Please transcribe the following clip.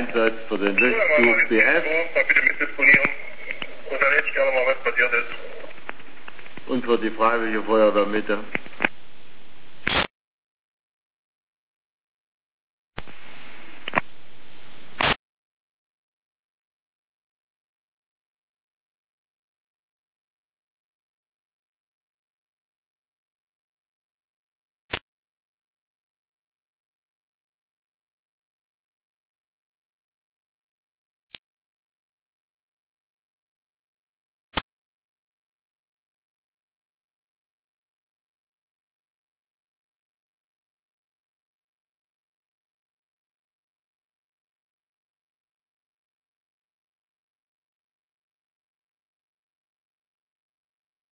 Einsatz für den Löschzug BF. Mal bitte mitdisponieren. Und dann hätte ich gerne mal, was passiert ist. Und für die Freiwillige Feuerwehr Mitte.